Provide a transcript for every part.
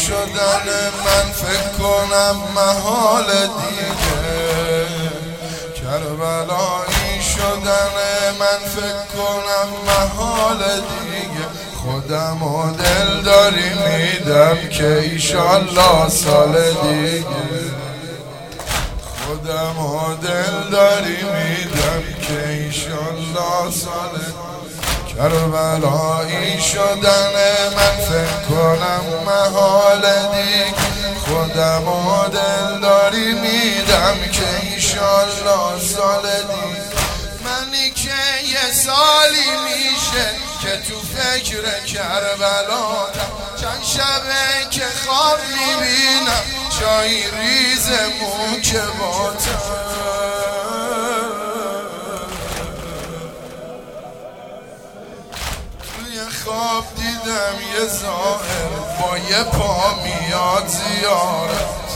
شدن من فکر کنم محال دیگه، کربلایی شدن من فکر کنم محال دیگه. خودم و دل داری میدم که ایشالله سال دیگه، خودم و دل داری میدم که ایشالله سال دیگه. کربلایی شدن من فکر کنم محال دیگه، خودم و دل داری میدم که ایشالله سال دیگه. منی که یه سالی میشه که تو فکر کربلاتم، چند شبه که خواب میبینم چای ریز موکباتم. خواب دیدم یه ظاهر با یه پا میاد زیارت،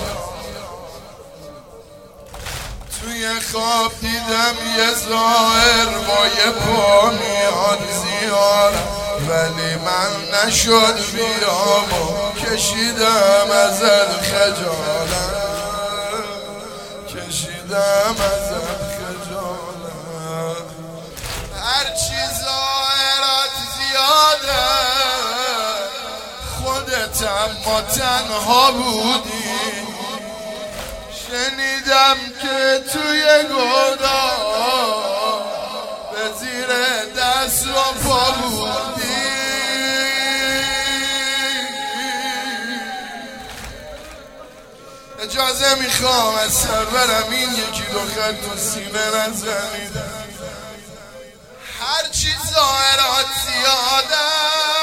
توی خواب دیدم یه ظاهر با یه پا میاد زیارت، ولی من نشد بیام و کشیدم ازت خجالت، کشیدم ازت خجالت. هرچی ظاهرات زیاده خودت اما تنها بودی، شنیدم که توی گودا به زیر دست و پا بودی. اجازه میخوام از سرورم این یکی دو خط تو سینه نزنیدم. هرچی ظاهرات زیاده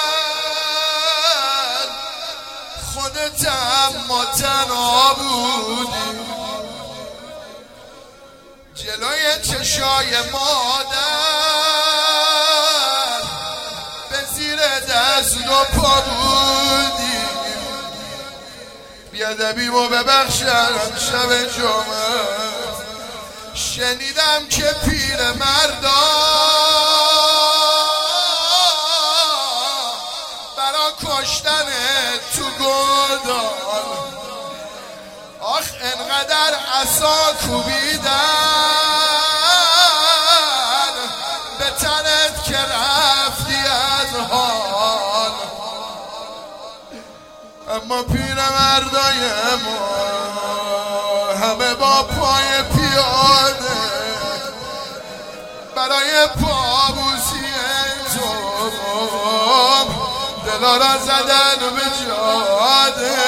خودت اما تنها بودی، جلوی چشای مادر به زیر دست و پا بودی. بیادبیمو ببخشم شب جمعه شنیدم که پیر مردا برا کشتن تو گودال، آخ انقدر عصا کوبیدن به تنت که رفتی از حال. اما پیر مردای ما همه با پای پیاده برای پابوسی تو دلا را زدن به جاده.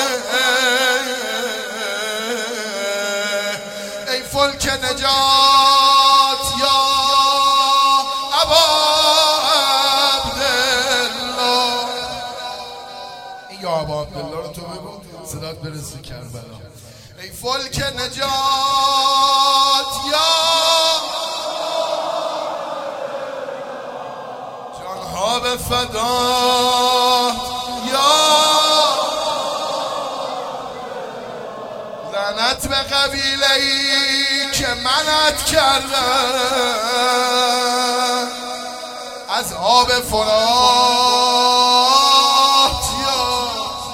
ای فلک نجات یا ابا عبدالله، این یا ابا عبدالله رو تو بگو صدات برسه کربلا. ای فلک نجات یا جانها به فدا یا لعنت به قبیله ای که منت کردن از آب فرات یا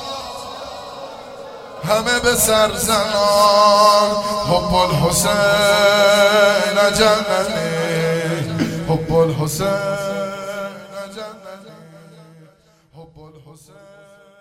همه به سرزنان حب الحسین جننی، حب الحسین جننی، حب الحسین.